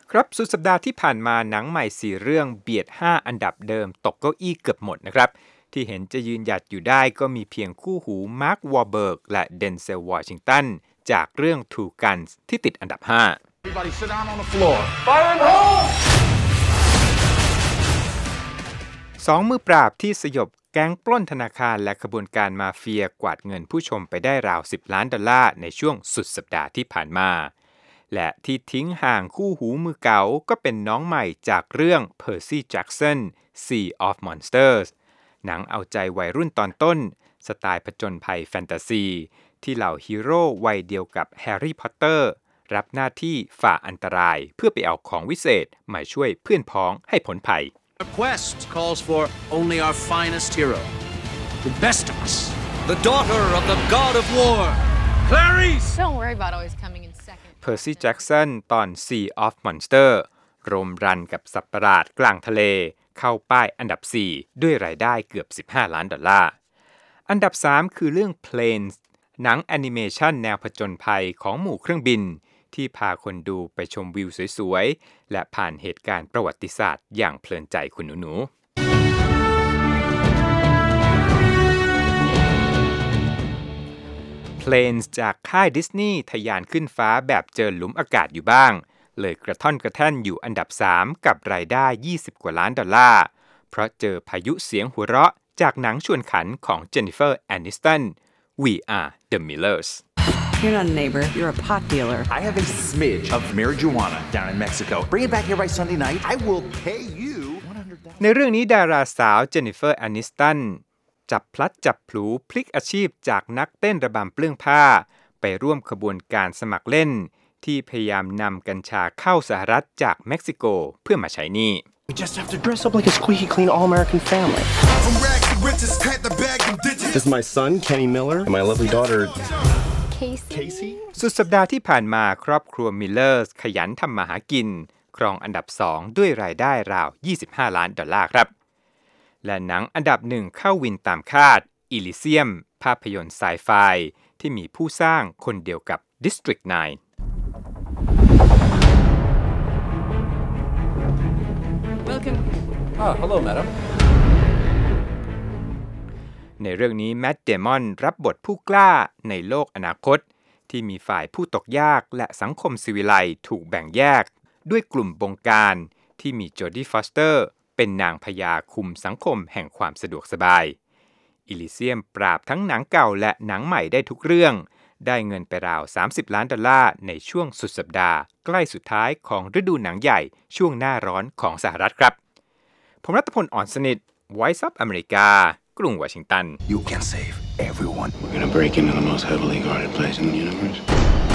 ครับสุดสัปดาห์ที่ผ่านมาหนังใหม่4เรื่องเบียด5อันดับเดิมตกเก้าอี้เกือบหมดนะครับที่เห็นจะยืนหยัดอยู่ได้ก็มีเพียงคู่หูมาร์ควอร์เบิร์กและเดนเซลวอชิงตันจากเรื่อง Two Guns ที่ติดอันดับ5 2 มือปราบที่สยบแก๊งปล้นธนาคารและขบวนการมาเฟียกวาดเงินผู้ชมไปได้ราว$10 ล้านในช่วงสุดสัปดาห์ที่ผ่านมาและที่ทิ้งห่างคู่หูมือเก่าก็เป็นน้องใหม่จากเรื่อง Percy Jackson Sea of Monsters หนังเอาใจวัยรุ่นตอนต้นสไตล์ผจญภัยแฟนตาซีที่เหล่าฮีโร่วัยเดียวกับแฮร์รี่พอตเตอร์รับหน้าที่ฝ่าอันตรายเพื่อไปเอาของวิเศษมาช่วยเพื่อนพ้องให้พ้นภัย Our quest calls for only our finest hero, the best of us, the daughter of the god of war, Clarice. Don't worry about always coming in second. Percy Jackson ตอน Sea of Monsters รมรันกับสัตว์ประหลาดกลางทะเลเข้าป้ายอันดับ4ด้วยรายได้เกือบ$15 ล้านอันดับ3คือเรื่อง Planes หนังแอนิเมชันแนวผจญภัยของหมู่เครื่องบินที่พาคนดูไปชมวิวสวยๆและผ่านเหตุการณ์ประวัติศาสตร์อย่างเพลินใจคุณหนูๆ Planes จากค่ายดิสนีย์ทะยานขึ้นฟ้าแบบเจอหลุมอากาศอยู่บ้างเลยกระท่อนกระแท่นอยู่อันดับ3กับรายได้$20 กว่าล้านเพราะเจอพายุเสียงหัวเราะจากหนังชวนขันของเจนนิเฟอร์แอนนิสตัน We Are the Millers。You're not a neighbor. You're a pot dealer. I have a smidge of marijuana down in Mexico. Bring it back here by Sunday night. I will pay you $100. ในเรื่องนี้ดาราสาวเจนนิเฟอร์แอนนิสตันจับพลัดจับผลูพลิกอาชีพจากนักเต้นระบำเปลื้องผ้าไปร่วมขบวนการสมัครเล่นที่พยายามนำกัญชาเข้าสหรัฐจากเม็กซิโกเพื่อมาใช้หนี้ We just have to dress up like a squeaky clean all-American family. This is my son, Kenny Miller, and my lovely daughter, Casey. สุดสัปดาห์ที่ผ่านมาครอบครัวมิลเลอร์ขยันทำมาหากินครองอันดับ2ด้วยรายได้ราว$25 ล้านครับและหนังอันดับ1เข้าวินตามคาด Elysium ภาพยนตร์ไซไฟที่มีผู้สร้างคนเดียวกับ District 9Welcome. Hello, madam. ในเรื่องนี้แมทเดมอนรับบทผู้กล้าในโลกอนาคตที่มีฝ่ายผู้ตกยากและสังคมศิวิไลซ์ถูกแบ่งแยกด้วยกลุ่มบงการที่มีโจดี้ฟอสเตอร์เป็นนางพญาคุมสังคมแห่งความสะดวกสบายอิลิเซียมปราบทั้งหนังเก่าและหนังใหม่ได้ทุกเรื่องได้เงินไปราว$30 ล้านในช่วงสุดสัปดาห์ใกล้สุดท้ายของฤดูหนังใหญ่ช่วงหน้าร้อนของสหรัฐครับผมรัตพล อ่อนสนิท Voice of America กรุงวอชิงตัน You can save everyone. We're gonna break into the most heavily guarded place in the universe.